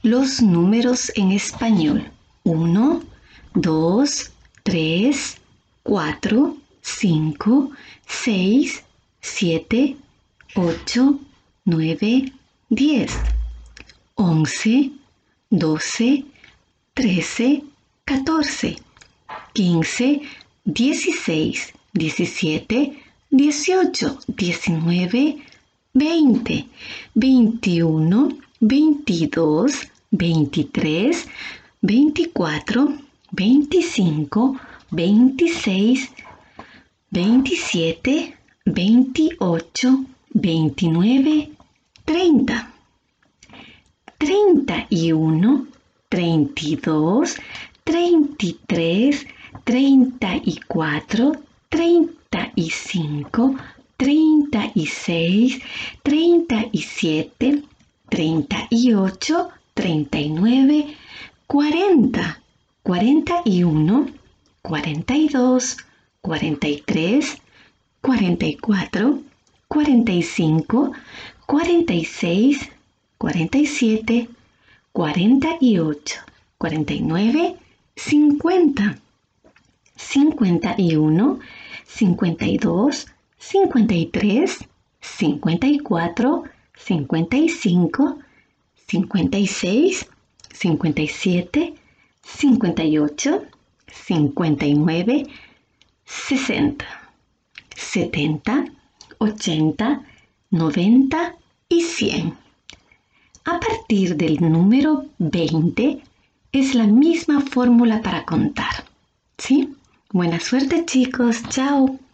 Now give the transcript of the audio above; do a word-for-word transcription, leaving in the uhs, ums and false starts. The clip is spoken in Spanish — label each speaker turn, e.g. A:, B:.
A: los números en español. uno, dos, tres, cuatro, cinco, seis, siete, ocho, nueve, diez, once, doce, trece, catorce, quince, dieciséis, diecisiete, dieciocho, diecinueve, veinte, veintiuno, veintidós, veintitrés, veinticuatro, veinticinco, veintiséis, veintisiete, veintiocho, veintinueve, treinta, treinta y uno, treinta y dos, treinta y tres, treinta y cuatro, treinta y cinco, treinta y seis, treinta y siete, treinta y ocho, treinta y nueve, cuarenta, cuarenta y uno, cuarenta y dos, cuarenta y tres, cuarenta y cuatro, cuarenta y cinco, cuarenta y seis, cuarenta y siete, cuarenta y ocho, cuarenta y nueve, cincuenta, cincuenta y uno, cincuenta y dos, cincuenta y tres, cincuenta y cuatro, cincuenta y cinco, cincuenta y seis, cincuenta y siete, cincuenta y ocho, cincuenta y nueve, sesenta, setenta, ochenta, noventa y cien. A partir del número veinte es la misma fórmula para contar, ¿sí? Buena suerte, chicos. Chao.